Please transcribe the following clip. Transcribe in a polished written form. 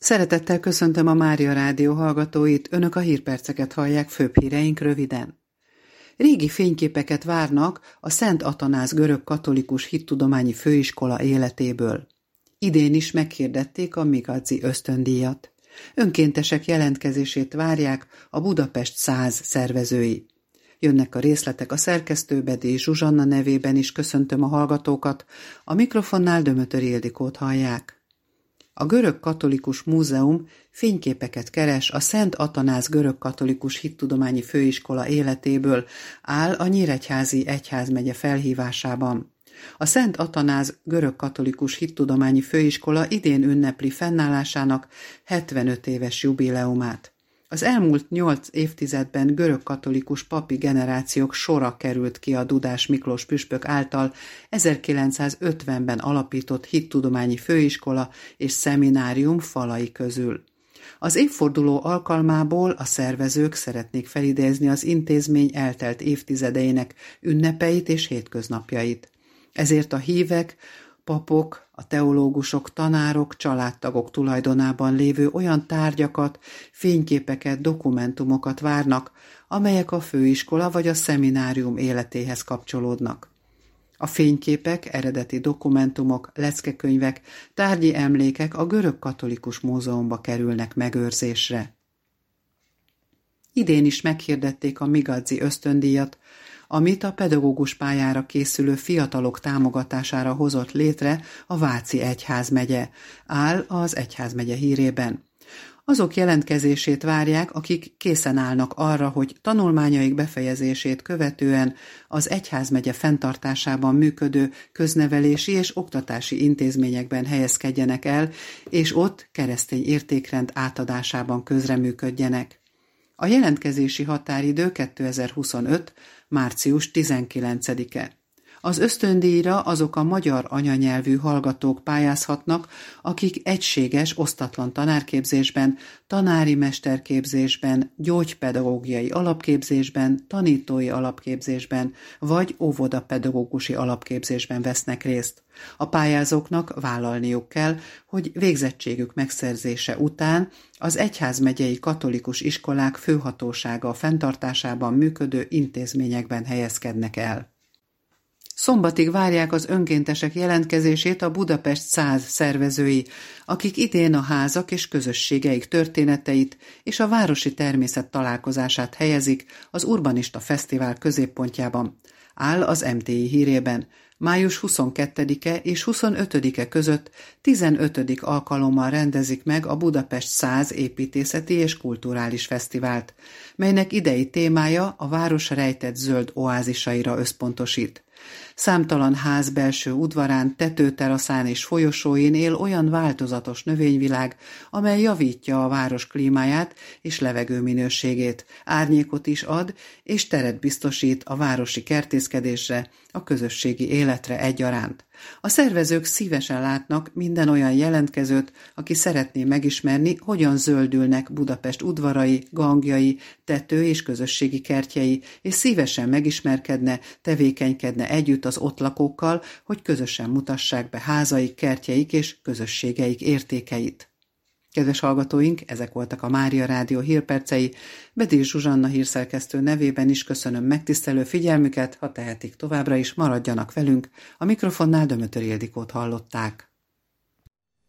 Szeretettel köszöntöm a Mária Rádió hallgatóit, önök a hírperceket hallják, főbb híreink röviden. Régi fényképeket várnak a Szent Atanáz görög-katolikus hittudományi főiskola életéből. Idén is meghirdették a Migazzi ösztöndíjat. Önkéntesek jelentkezését várják a Budapest 100 szervezői. Jönnek a részletek a szerkesztő, Bedély Zsuzsanna nevében is köszöntöm a hallgatókat, a mikrofonnál Dömötör Ildikót hallják. A Görög-katolikus Múzeum fényképeket keres a Szent Atanáz görög-katolikus hittudományi főiskola életéből, áll a Nyíregyházi egyházmegye felhívásában. A Szent Atanáz görög-katolikus hittudományi főiskola idén ünnepli fennállásának 75 éves jubileumát. Az elmúlt 8 évtizedben görög-katolikus papi generációk sora került ki a Dudás Miklós püspök által 1950-ben alapított hittudományi főiskola és szeminárium falai közül. Az évforduló alkalmából a szervezők szeretnék felidézni az intézmény eltelt évtizedeinek ünnepeit és hétköznapjait. Ezért a hívek, papok, a teológusok, tanárok, családtagok tulajdonában lévő olyan tárgyakat, fényképeket, dokumentumokat várnak, amelyek a főiskola vagy a szeminárium életéhez kapcsolódnak. A fényképek, eredeti dokumentumok, leckekönyvek, tárgyi emlékek a Görög-katolikus Múzeumba kerülnek megőrzésre. Idén is meghirdették a Migazzi ösztöndíjat, amit a pedagógus pályára készülő fiatalok támogatására hozott létre a Váci egyházmegye, áll az egyházmegye hírében. Azok jelentkezését várják, akik készen állnak arra, hogy tanulmányaik befejezését követően az egyházmegye fenntartásában működő köznevelési és oktatási intézményekben helyezkedjenek el, és ott keresztény értékrend átadásában közreműködjenek. A jelentkezési határidő 2025. március 19-e. Az ösztöndíjra azok a magyar anyanyelvű hallgatók pályázhatnak, akik egységes, osztatlan tanárképzésben, tanári mesterképzésben, gyógypedagógiai alapképzésben, tanítói alapképzésben vagy óvodapedagógusi alapképzésben vesznek részt. A pályázóknak vállalniuk kell, hogy végzettségük megszerzése után az egyházmegyei katolikus iskolák főhatósága fenntartásában működő intézményekben helyezkednek el. Szombatig várják az önkéntesek jelentkezését a Budapest 100 szervezői, akik idén a házak és közösségeik történeteit és a városi természet találkozását helyezik az Urbanista Fesztivál középpontjában, áll az MTI hírében. Május 22-e és 25-e között 15. alkalommal rendezik meg a Budapest 100 építészeti és kulturális fesztivált, melynek idei témája a város rejtett zöld oázisaira összpontosít. Számtalan ház belső udvarán, tetőteraszán és folyosóin él olyan változatos növényvilág, amely javítja a város klímáját és levegőminőségét, árnyékot is ad és teret biztosít a városi kertészkedésre, a közösségi életre egyaránt. A szervezők szívesen látnak minden olyan jelentkezőt, aki szeretné megismerni, hogyan zöldülnek Budapest udvarai, gangjai, tető- és közösségi kertjei, és szívesen megismerkedne, tevékenykedne együtt az ott lakókkal, hogy közösen mutassák be házaik, kertjeik és közösségeik értékeit. Kedves hallgatóink, ezek voltak a Mária Rádió hírpercei. Bedély Zsuzsanna hírszerkesztő nevében is köszönöm megtisztelő figyelmüket, ha tehetik továbbra is maradjanak velünk. A mikrofonnál Dömötör Ildikót hallották.